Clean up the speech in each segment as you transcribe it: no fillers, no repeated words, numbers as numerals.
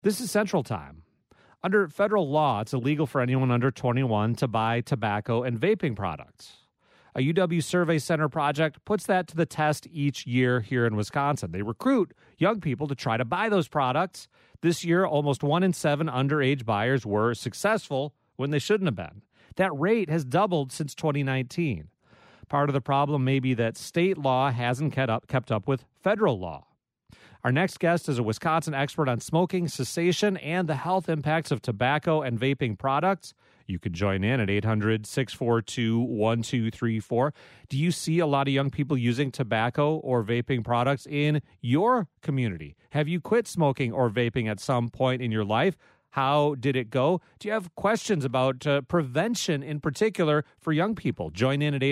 This is Central Time. Under federal law, it's illegal for anyone under 21 to buy tobacco and vaping products. A UW Survey Center project puts that to the test each year here in Wisconsin. They recruit young people to try to buy those products. This year, almost 1 in 7 underage buyers were successful when they shouldn't have been. That rate has doubled since 2019. Part of the problem may be that state law hasn't kept up with federal law. Our next guest is a Wisconsin expert on smoking cessation and the health impacts of tobacco and vaping products. You can join in at 800-642-1234. Do you see a lot of young people using tobacco or vaping products in your community? Have you quit smoking or vaping at some point in your life? How did it go? Do you have questions about prevention in particular for young people? Join in at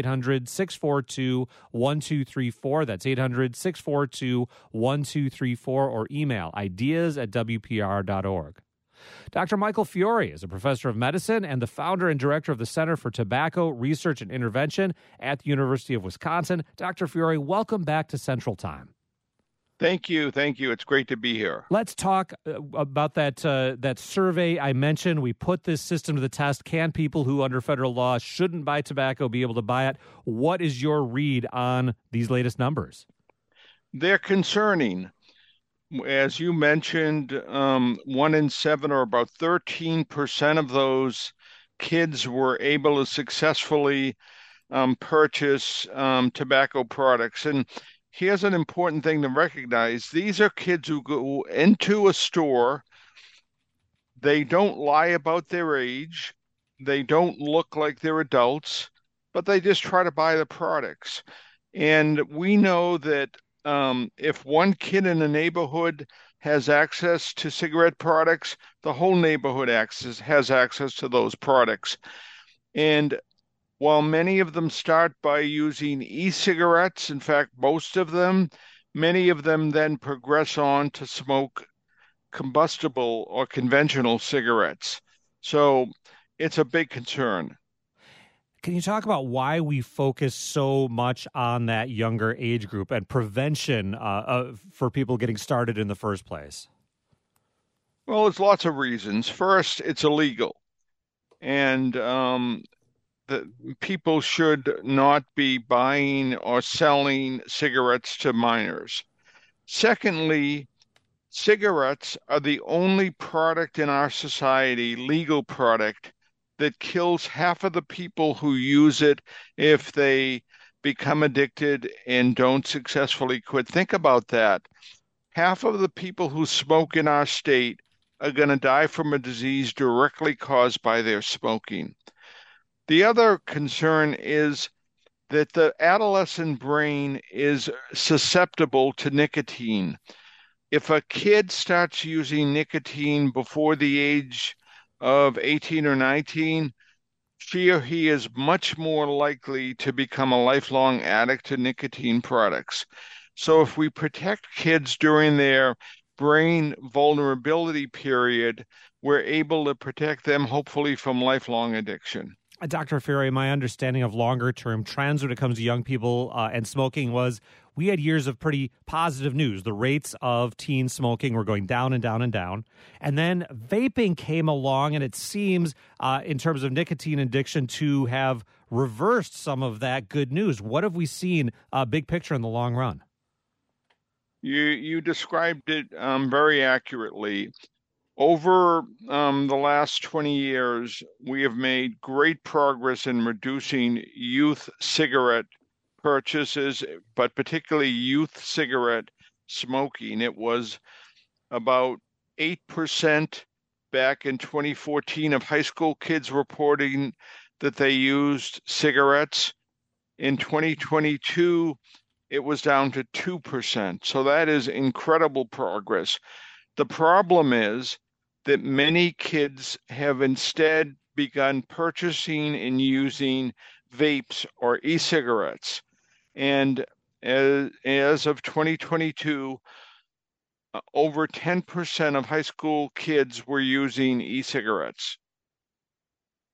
800-642-1234. That's 800-642-1234 or email ideas@wpr.org. Dr. Michael Fiore is a professor of medicine and the founder and director of the Center for Tobacco Research and Intervention at the University of Wisconsin. Dr. Fiore, welcome back to Central Time. Thank you. It's great to be here. Let's talk about that survey I mentioned. We put this system to the test. Can people who under federal law shouldn't buy tobacco be able to buy it? What is your read on these latest numbers? They're concerning. As you mentioned, 1 in 7, or about 13% of those kids were able to successfully purchase tobacco products. And here's an important thing to recognize. These are kids who go into a store. They don't lie about their age. They don't look like they're adults, but they just try to buy the products. And we know that if one kid in a neighborhood has access to cigarette products, the whole neighborhood has access to those products. And while many of them start by using e-cigarettes, in fact, most of them, many of them then progress on to smoke combustible or conventional cigarettes. So it's a big concern. Can you talk about why we focus so much on that younger age group and prevention for people getting started in the first place? Well, there's lots of reasons. First, it's illegal. And people should not be buying or selling cigarettes to minors. Secondly, cigarettes are the only product in our society, legal product, that kills half of the people who use it if they become addicted and don't successfully quit. Think about that. Half of the people who smoke in our state are going to die from a disease directly caused by their smoking. The other concern is that the adolescent brain is susceptible to nicotine. If a kid starts using nicotine before the age of 18 or 19, she or he is much more likely to become a lifelong addict to nicotine products. So if we protect kids during their brain vulnerability period, we're able to protect them hopefully from lifelong addiction. Dr. Fiore, my understanding of longer-term trends when it comes to young people and smoking was we had years of pretty positive news. The rates of teen smoking were going down and down and down. And then vaping came along, and it seems, in terms of nicotine addiction, to have reversed some of that good news. What have we seen, big picture, in the long run? You described it very accurately. Over the last 20 years, we have made great progress in reducing youth cigarette purchases, but particularly youth cigarette smoking. It was about 8% back in 2014 of high school kids reporting that they used cigarettes. In 2022, it was down to 2%. So that is incredible progress. The problem is that many kids have instead begun purchasing and using vapes or e-cigarettes. And as of 2022, over 10% of high school kids were using e-cigarettes.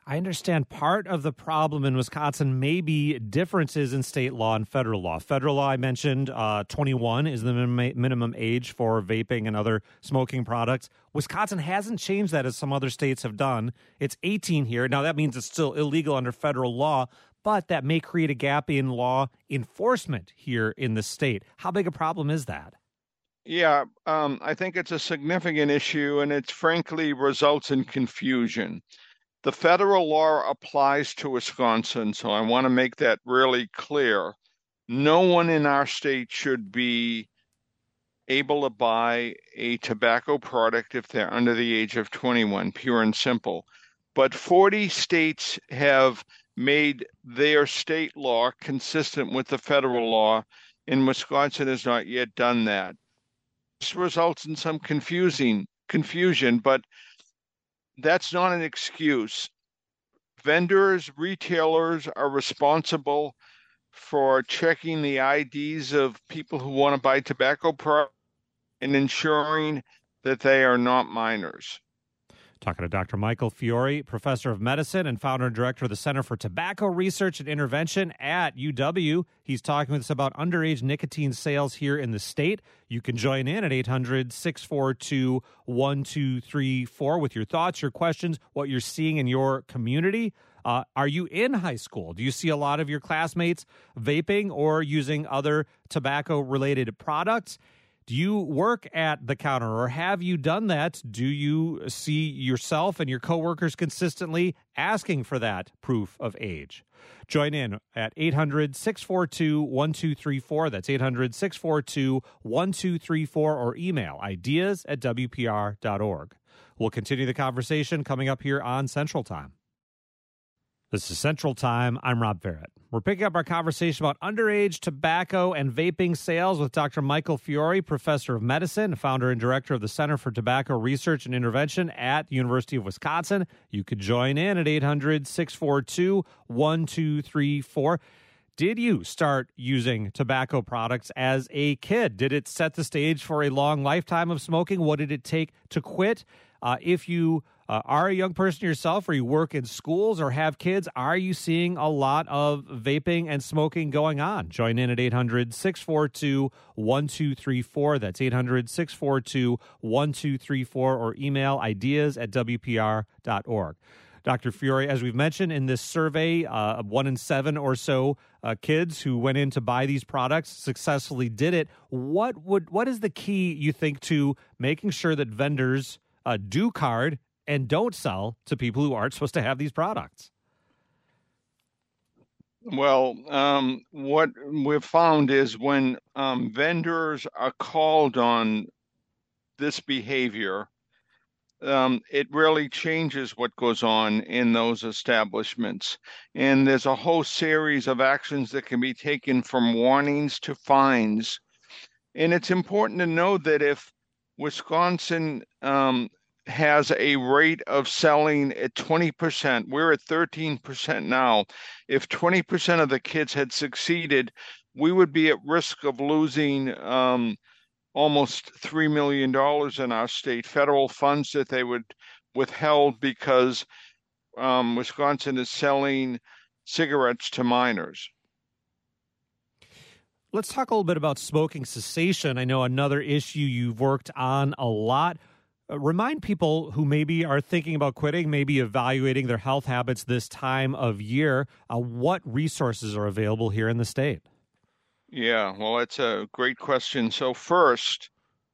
I understand part of the problem in Wisconsin may be differences in state law and federal law. Federal law, I mentioned, 21 is the minimum age for vaping and other smoking products. Wisconsin hasn't changed that as some other states have done. It's 18 here. Now, that means it's still illegal under federal law, but that may create a gap in law enforcement here in the state. How big a problem is that? Yeah, I think it's a significant issue, and it frankly results in confusion. The federal law applies to Wisconsin, so I want to make that really clear. No one in our state should be able to buy a tobacco product if they're under the age of 21, pure and simple. But 40 states have made their state law consistent with the federal law, and Wisconsin has not yet done that. This results in some confusion, but that's not an excuse. Vendors, retailers are responsible for checking the IDs of people who want to buy tobacco products and ensuring that they are not minors. Talking to Dr. Michael Fiore, professor of medicine and founder and director of the Center for Tobacco Research and Intervention at UW. He's talking with us about underage nicotine sales here in the state. You can join in at 800-642-1234 with your thoughts, your questions, what you're seeing in your community. Are you in high school? Do you see a lot of your classmates vaping or using other tobacco-related products? Do you work at the counter, or have you done that? Do you see yourself and your coworkers consistently asking for that proof of age? Join in at 800-642-1234. That's 800-642-1234, or email ideas@wpr.org. We'll continue the conversation coming up here on Central Time. This is Central Time. I'm Rob Barrett. We're picking up our conversation about underage tobacco and vaping sales with Dr. Michael Fiore, professor of medicine, founder and director of the Center for Tobacco Research and Intervention at the University of Wisconsin. You could join in at 800-642-1234. Did you start using tobacco products as a kid? Did it set the stage for a long lifetime of smoking? What did it take to quit? If you are a young person yourself, or you work in schools or have kids, are you seeing a lot of vaping and smoking going on? Join in at 800-642-1234. That's 800-642-1234, or email ideas@wpr.org. Dr. Fiore, as we've mentioned in this survey, 1 in 7 or so kids who went in to buy these products successfully did it. What is the key, you think, to making sure that vendors do card and don't sell to people who aren't supposed to have these products? Well, what we've found is when vendors are called on this behavior, it really changes what goes on in those establishments. And there's a whole series of actions that can be taken, from warnings to fines. And it's important to know that if Wisconsin has a rate of selling at 20%, we're at 13% now. If 20% of the kids had succeeded, we would be at risk of losing almost $3 million in our state, federal funds that they would withheld because Wisconsin is selling cigarettes to minors. Let's talk a little bit about smoking cessation. I know another issue you've worked on a lot. Remind people who maybe are thinking about quitting, maybe evaluating their health habits this time of year, what resources are available here in the state? Yeah, well, that's a great question. So first,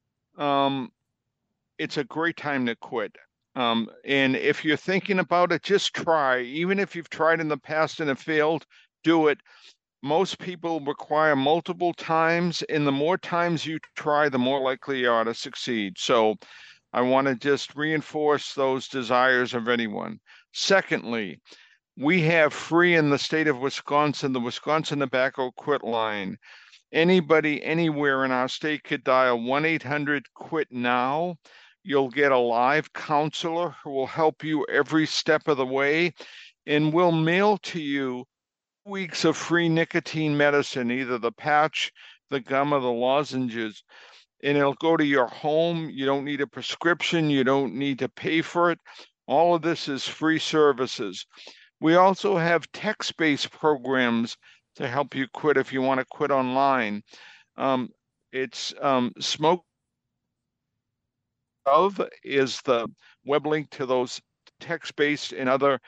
it's a great time to quit. And if you're thinking about it, just try. Even if you've tried in the past and have failed, do it. Most people require multiple times, and the more times you try, the more likely you are to succeed. So I want to just reinforce those desires of anyone. Secondly, we have free in the state of Wisconsin, the Wisconsin Tobacco Quit Line. Anybody anywhere in our state could dial 1-800-QUIT-NOW. You'll get a live counselor who will help you every step of the way, and we'll mail to you weeks of free nicotine medicine, either the patch, the gum, or the lozenges. And it'll go to your home. You don't need a prescription. You don't need to pay for it. All of this is free services. We also have text-based programs to help you quit if you want to quit online. It's Smoke Gov is the web link to those text-based and other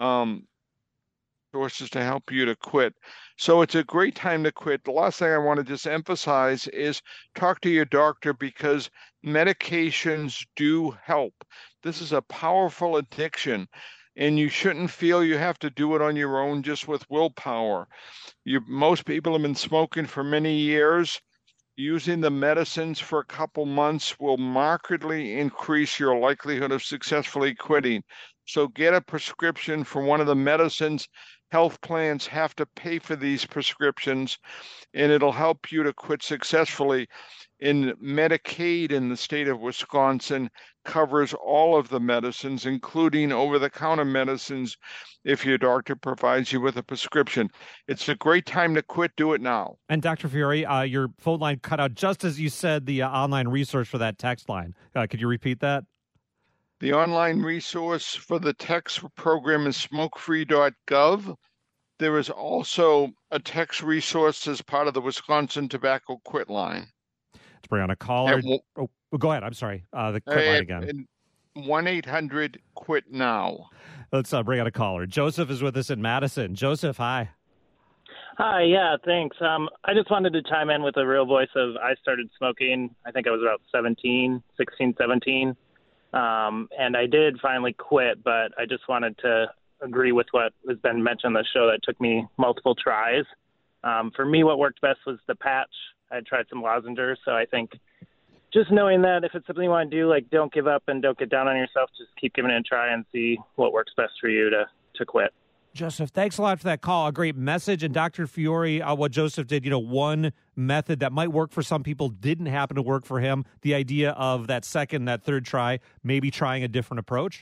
sources to help you to quit. So it's a great time to quit. The last thing I want to just emphasize is talk to your doctor, because medications do help. This is a powerful addiction, and you shouldn't feel you have to do it on your own just with willpower. Most people have been smoking for many years. Using the medicines for a couple months will markedly increase your likelihood of successfully quitting. So get a prescription for one of the medicines. Health plans have to pay for these prescriptions, and it'll help you to quit successfully. In Medicaid in the state of Wisconsin covers all of the medicines, including over-the-counter medicines, if your doctor provides you with a prescription. It's a great time to quit. Do it now. And Dr. Fiore, your phone line cut out just as you said the online resource for that text line. Could you repeat that? The online resource for the text program is smokefree.gov. There is also a text resource as part of the Wisconsin Tobacco Quit Line. To bring on a caller. Go ahead. I'm sorry. The quit line again. 1-800-QUIT-NOW. Let's bring on a caller. Joseph is with us in Madison. Joseph, hi. Hi, yeah, thanks. I just wanted to chime in with a real voice of I started smoking, I think I was about 16, 17. And I did finally quit, but I just wanted to agree with what has been mentioned on the show. That took me multiple tries. For me, what worked best was the patch. I tried some lozengers, so I think just knowing that if it's something you want to do, like, don't give up and don't get down on yourself, just keep giving it a try and see what works best for you to quit. Joseph, thanks a lot for that call. A great message. And Dr. Fiore, what Joseph did, one method that might work for some people didn't happen to work for him. The idea of that second, that third try, maybe trying a different approach.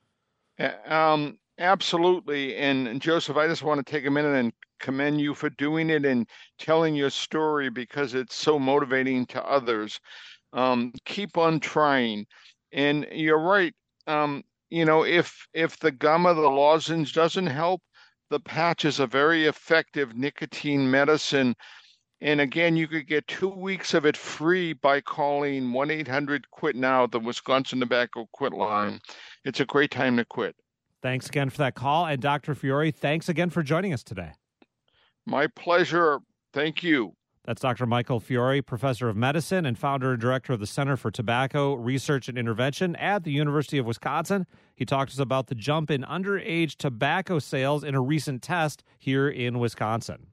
Absolutely. And Joseph, I just want to take a minute and commend you for doing it and telling your story, because it's so motivating to others. Keep on trying. And you're right. If the gum or the lozenge doesn't help, the patch is a very effective nicotine medicine. And again, you could get 2 weeks of it free by calling 1-800-QUIT-NOW, the Wisconsin Tobacco Quit Line. It's a great time to quit. Thanks again for that call. And Dr. Fiore, thanks again for joining us today. My pleasure. Thank you. That's Dr. Michael Fiore, professor of medicine and founder and director of the Center for Tobacco Research and Intervention at the University of Wisconsin. He talked to us about the jump in underage tobacco sales in a recent test here in Wisconsin.